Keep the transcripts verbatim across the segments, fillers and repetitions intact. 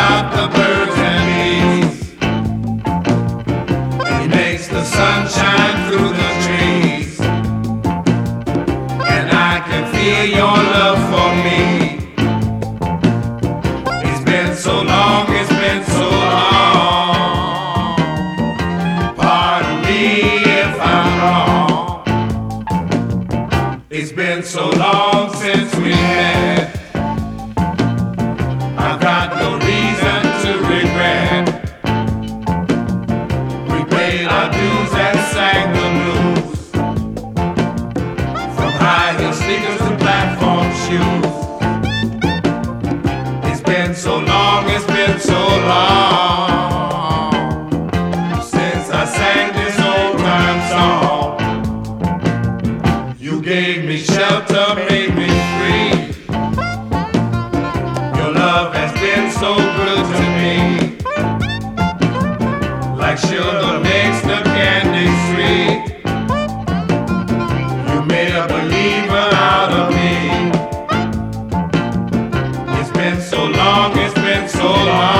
about the birds and bees. He makes the sun shine through the trees, and I can feel your love for me. It's been so long, it's been so long. Pardon me if I'm wrong. It's been so long since we met. I've got no reason to regret. We paid our dues and sang the blues, from high heel sneakers to platform shoes. It's been so long, it's been so long since I sang this old time song. You gave me shelter, made me free. Your love has been so good to me, like sugar makes the candy sweet. You made a believer out of me. It's been so long, it's been so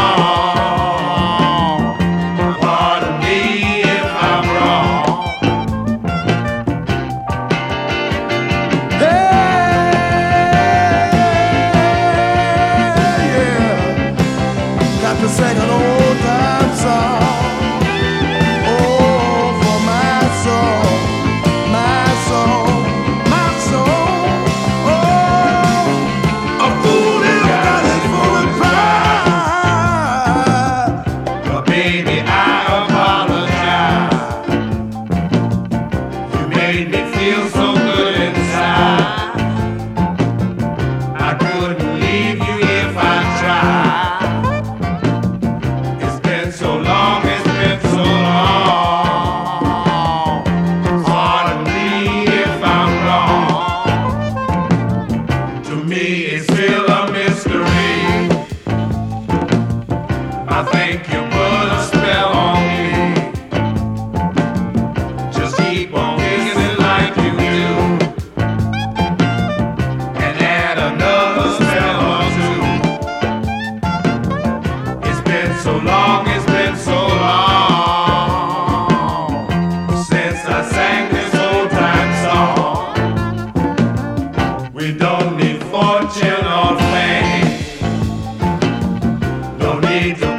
long. Pardon me if I'm wrong. Got to sing an old time song. Oh, for my soul, my soul, my soul. Oh, a fool is got his full of pride. But baby, I apologize. You made me feel so good inside. I couldn't leave you if I tried. It's been so long, it's been so long. Pardon me if I'm wrong. To me, it's still a mystery. I think you put a spell on me. Just keep on kicking it like you do, and add another spell or two. It's been so long, it's been so long since I sang this old time song. We don't need fortune or fame, no need to